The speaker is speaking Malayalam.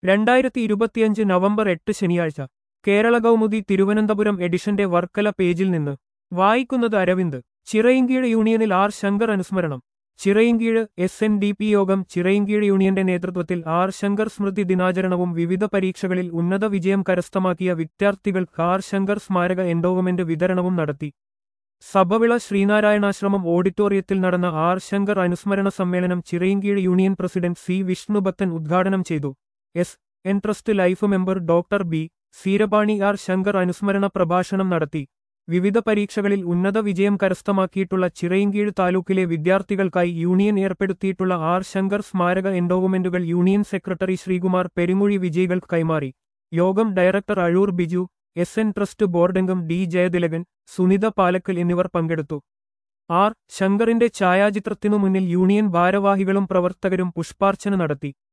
2025 നവംബർ 8 ശനിയാഴ്ച കേരള കൗമുദി തിരുവനന്തപുരം എഡിഷന്റെ വർക്കല പേജിൽ നിന്ന് വായിക്കുന്നത് അരവിന്ദ്. ചിറയിൻകീഴ് യൂണിയനിൽ ആർ ശങ്കർ അനുസ്മരണം. ചിറയിൻകീഴ് SNDP യോഗം ചിറയിൻകീഴ് യൂണിയന്റെ നേതൃത്വത്തിൽ ആർ ശങ്കർ സ്മൃതി ദിനാചരണവും വിവിധ പരീക്ഷകളിൽ ഉന്നത വിജയം കരസ്ഥമാക്കിയ വിദ്യാർത്ഥികൾക്ക് ആർ ശങ്കർ സ്മാരക എൻഡോവ്മെന്റ് വിതരണവും നടത്തി. സഭവിള ശ്രീനാരായണാശ്രമം ഓഡിറ്റോറിയത്തിൽ നടന്ന ആർ ശങ്കർ അനുസ്മരണ സമ്മേളനം Chirayinkeezhu union president C Vishnubhakthan ഉദ്ഘാടനം ചെയ്തു. SN trust life member doctor B Seerapani R Shankar അനുസ്മരണ പ്രഭാഷണം നടത്തി. വിവിധ പരീക്ഷകളിൽ ഉന്നത വിജയം കരസ്ഥമാക്കിയിട്ടുള്ള ചിറയിൻകീഴ് താലൂക്കിലെ വിദ്യാർത്ഥികൾക്കായി യൂണിയൻ ഏർപ്പെടുത്തിയിട്ടുള്ള ആർ ശങ്കർ സ്മാരക എൻഡോവ്മെന്റുകൾ യൂണിയൻ സെക്രട്ടറി ശ്രീകുമാർ പെരുങ്ങുഴി വിജയികൾക്ക് കൈമാറി. യോഗം director Azhoor Biju, SN trust ബോർഡംഗം D ജയതിലകൻ, സുനിത പാലക്കൽ എന്നിവർ പങ്കെടുത്തു. ആർ ശങ്കറിന്റെ ഛായാചിത്രത്തിനു മുന്നിൽ യൂണിയൻ ഭാരവാഹികളും പ്രവർത്തകരും പുഷ്പാർച്ചന നടത്തി.